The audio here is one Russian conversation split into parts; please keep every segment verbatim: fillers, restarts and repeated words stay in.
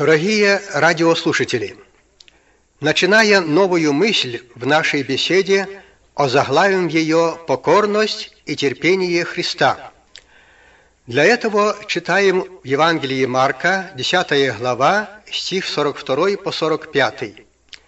Дорогие радиослушатели, начиная новую мысль в нашей беседе, озаглавим ее «Покорность и терпение Христа». Для этого читаем в Евангелии Марка, десятая глава, стих сорок второй по сорок пятый.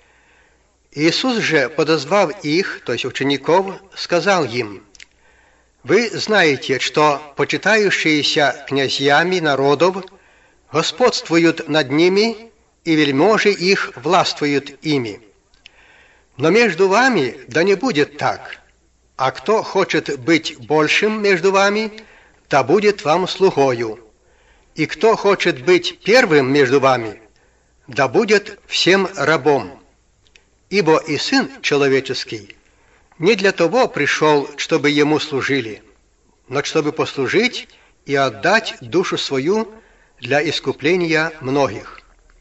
Иисус же, подозвав их, то есть учеников, сказал им: «Вы знаете, что почитающиеся князьями народов господствуют над ними, и вельможи их властвуют ими. Но между вами да не будет так, а кто хочет быть большим между вами, да будет вам слугою, и кто хочет быть первым между вами, да будет всем рабом. Ибо и Сын Человеческий не для того пришел, чтобы Ему служили, но чтобы послужить и отдать душу свою для искупления многих».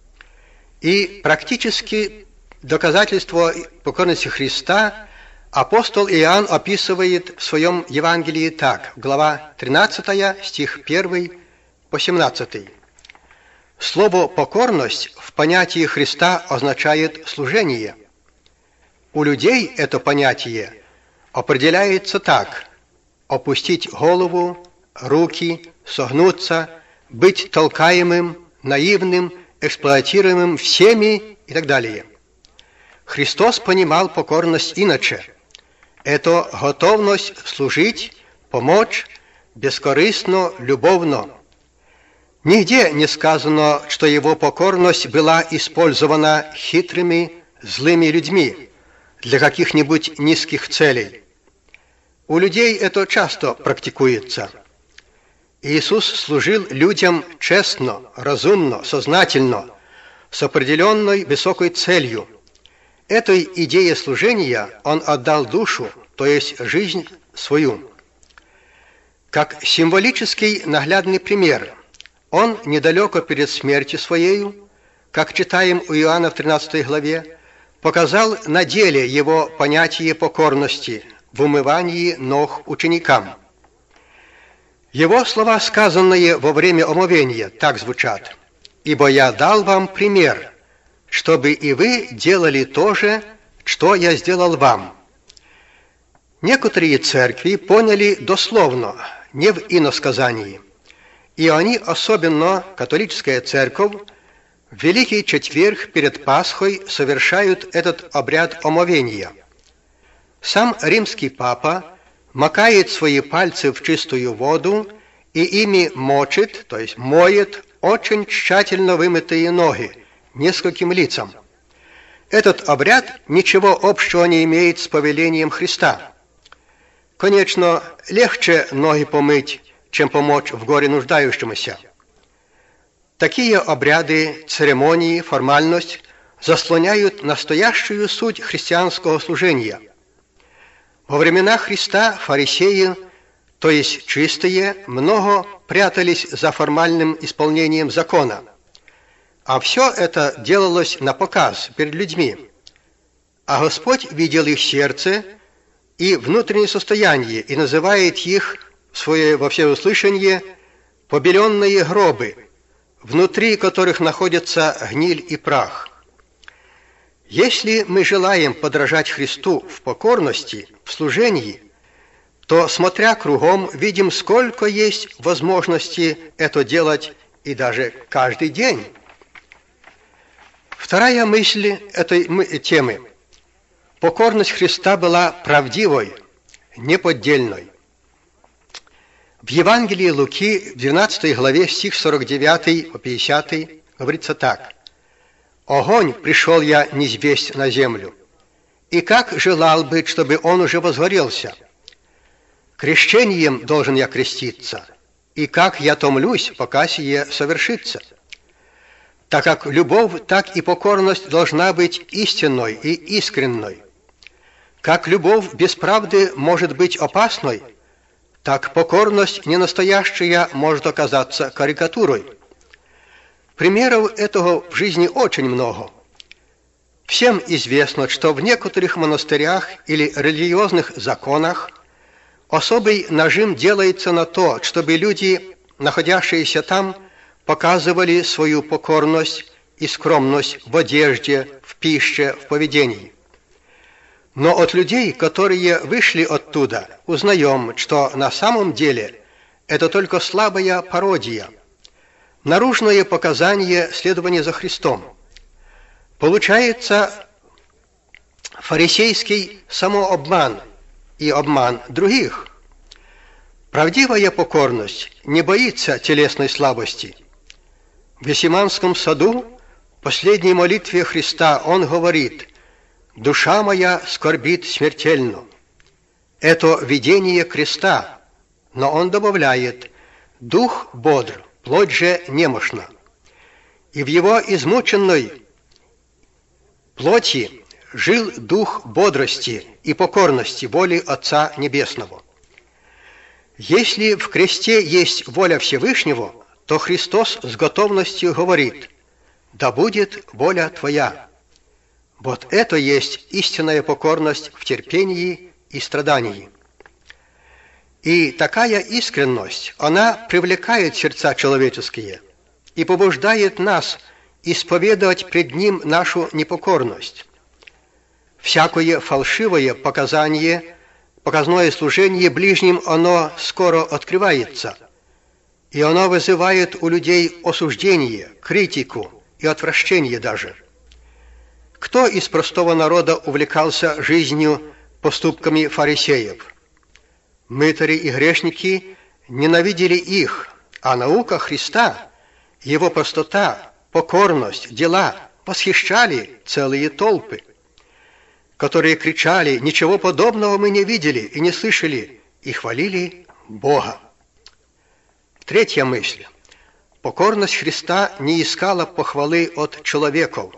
И практически доказательство покорности Христа апостол Иоанн описывает в своем Евангелии так, глава тринадцатая, стих первый по семнадцатый. Слово «покорность» в понятии Христа означает «служение». У людей это понятие определяется так: опустить голову, руки, согнуться, быть толкаемым, наивным, эксплуатируемым всеми и так далее. Христос понимал покорность иначе. Это готовность служить, помочь, бескорыстно, любовно. Нигде не сказано, что его покорность была использована хитрыми, злыми людьми для каких-нибудь низких целей. У людей это часто практикуется. Иисус служил людям честно, разумно, сознательно, с определенной высокой целью. Этой идее служения Он отдал душу, то есть жизнь свою. Как символический наглядный пример, Он недалеко перед смертью Своею, как читаем у Иоанна в тринадцатой главе, показал на деле Его понятие покорности в умывании ног ученикам. Его слова, сказанные во время омовения, так звучат: «Ибо я дал вам пример, чтобы и вы делали то же, что я сделал вам». Некоторые церкви поняли дословно, не в иносказании, и они, особенно католическая церковь, в Великий Четверг перед Пасхой совершают этот обряд омовения. Сам римский папа макает свои пальцы в чистую воду и ими мочит, то есть моет, очень тщательно вымытые ноги нескольким лицам. Этот обряд ничего общего не имеет с повелением Христа. Конечно, легче ноги помыть, чем помочь в горе нуждающемуся. Такие обряды, церемонии, формальность заслоняют настоящую суть христианского служения. Во времена Христа фарисеи, то есть чистые, много прятались за формальным исполнением закона. А все это делалось на показ перед людьми. А Господь видел их сердце и внутреннее состояние и называет их свое во всеуслышание побеленные гробы, внутри которых находятся гниль и прах. Если мы желаем подражать Христу в покорности, в служении, то, смотря кругом, видим, сколько есть возможности это делать и даже каждый день. Вторая мысль этой темы. Покорность Христа была правдивой, неподдельной. В Евангелии Луки, в двенадцатой главе, стих сорок девятый по пятидесятый, говорится так: «Огонь пришел я низвесть на землю, и как желал быть, чтобы он уже возгорелся. Крещением должен я креститься, и как я томлюсь, пока сие совершится. Так как любовь, так и покорность должна быть истинной и искренной. Как любовь без правды может быть опасной, так покорность ненастоящая может оказаться карикатурой. Примеров этого в жизни очень много. Всем известно, что в некоторых монастырях или религиозных законах особый нажим делается на то, чтобы люди, находящиеся там, показывали свою покорность и скромность в одежде, в пище, в поведении. Но от людей, которые вышли оттуда, узнаем, что на самом деле это только слабая пародия, наружное показание следования за Христом. Получается фарисейский самообман и обман других. Правдивая покорность не боится телесной слабости. В Гефсиманском саду, в последней молитве Христа, Он говорит: «Душа моя скорбит смертельно». Это видение креста, но Он добавляет: «Дух бодр, плоть же немощна». И в Его измученной плоти жил дух бодрости и покорности воли Отца Небесного. Если в кресте есть воля Всевышнего, то Христос с готовностью говорит: «Да будет воля Твоя». Вот это есть истинная покорность в терпении и страдании. И такая искренность, она привлекает сердца человеческие и побуждает нас исповедовать пред Ним нашу непокорность. Всякое фальшивое показание, показное служение ближним, оно скоро открывается, и оно вызывает у людей осуждение, критику и отвращение даже. Кто из простого народа увлекался жизнью, поступками фарисеев? Мытари и грешники ненавидели их, а наука Христа, Его простота, покорность, дела восхищали целые толпы, которые кричали: «Ничего подобного мы не видели и не слышали», и хвалили Бога. Третья мысль. Покорность Христа не искала похвалы от человеков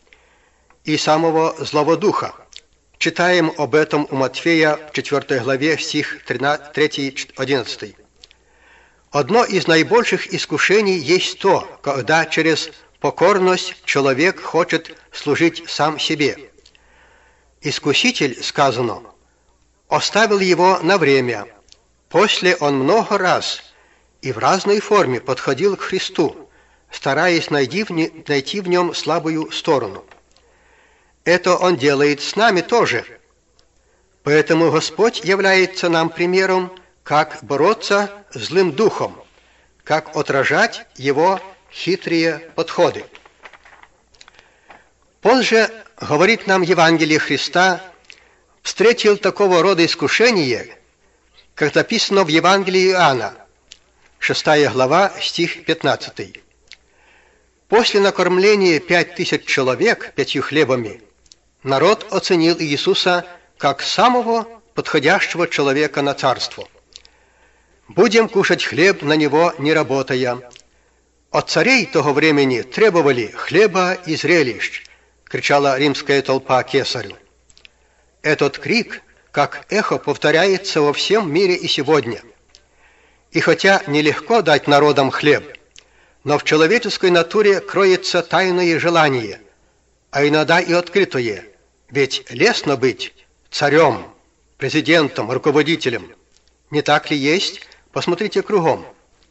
и самого злого духа. Читаем об этом у Матфея в четвёртой главе, стих три-одиннадцать. Одно из наибольших искушений есть то, когда через покорность человек хочет служить сам себе. Искуситель, сказано, оставил его на время. После он много раз и в разной форме подходил к Христу, стараясь найти в нем слабую сторону. Это Он делает с нами тоже. Поэтому Господь является нам примером, как бороться с злым духом, как отражать его хитрые подходы. Позже, говорит нам Евангелие Христа, встретил такого рода искушение, как написано в Евангелии Иоанна, шестая глава, стих пятнадцатый. После накормления пять тысяч человек пятью хлебами, народ оценил Иисуса как самого подходящего человека на царство. «Будем кушать хлеб на него, не работая». От царей того времени требовали хлеба и зрелищ, кричала римская толпа кесарю. Этот крик, как эхо, повторяется во всем мире и сегодня. И хотя нелегко дать народам хлеб, но в человеческой натуре кроется тайное желание, а иногда и открытое, ведь лестно быть царем, президентом, руководителем. Не так ли есть? Посмотрите кругом.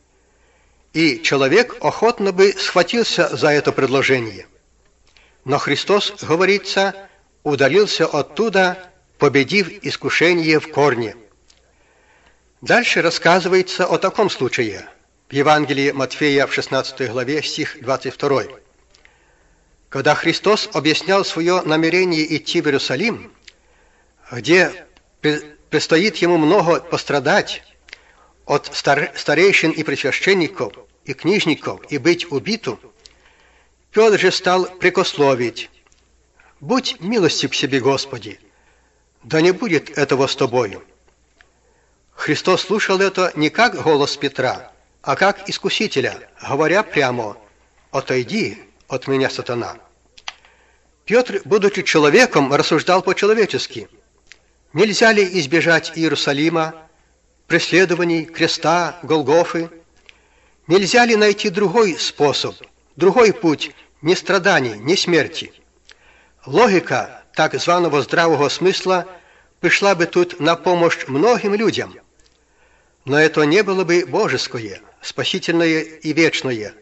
И человек охотно бы схватился за это предложение. Но Христос, говорится, удалился оттуда, победив искушение в корне. Дальше рассказывается о таком случае. В Евангелии Матфея в шестнадцатой главе, стих двадцать второй. Когда Христос объяснял свое намерение идти в Иерусалим, где предстоит Ему много пострадать от старейшин и пресвященников, и книжников, и быть убитым, Петр же стал прикословить: «Будь милостив к себе, Господи, да не будет этого с Тобою». Христос слушал это не как голос Петра, а как искусителя, говоря прямо: «Отойди от меня, сатана». Петр, будучи человеком, рассуждал по-человечески. Нельзя ли избежать Иерусалима, преследований, креста, Голгофы? Нельзя ли найти другой способ, другой путь ни страданий, ни смерти? Логика так званого здравого смысла пришла бы тут на помощь многим людям, но это не было бы божеское, спасительное и вечное,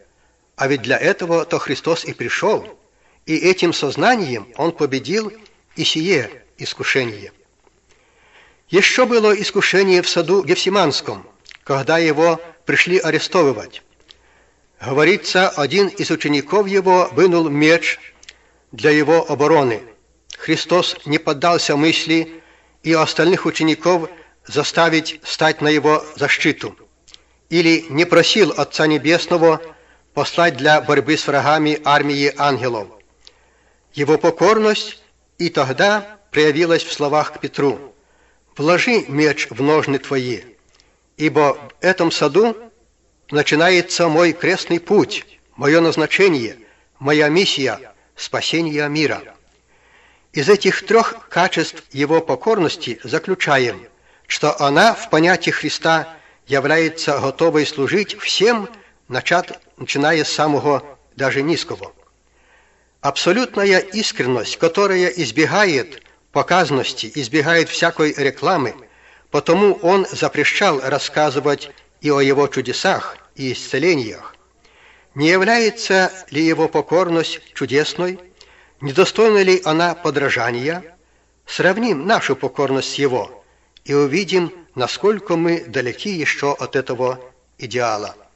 А ведь для этого-то Христос и пришел, и этим сознанием Он победил и сие искушение. Еще было искушение в саду Гефсиманском, когда Его пришли арестовывать. Говорится, один из учеников Его вынул меч для Его обороны. Христос не поддался мысли и остальных учеников заставить стать на Его защиту, или не просил Отца Небесного послать для борьбы с врагами армии ангелов. Его покорность и тогда проявилась в словах к Петру: «Вложи меч в ножны твои, ибо в этом саду начинается мой крестный путь, мое назначение, моя миссия – спасение мира». Из этих трех качеств его покорности заключаем, что она в понятии Христа является готовой служить всем, начиная с самого даже низкого. Абсолютная искренность, которая избегает показности, избегает всякой рекламы, потому он запрещал рассказывать и о его чудесах и исцелениях. Не является ли его покорность чудесной? Недостойна ли она подражания? Сравним нашу покорность с его и увидим, насколько мы далеки еще от этого идеала.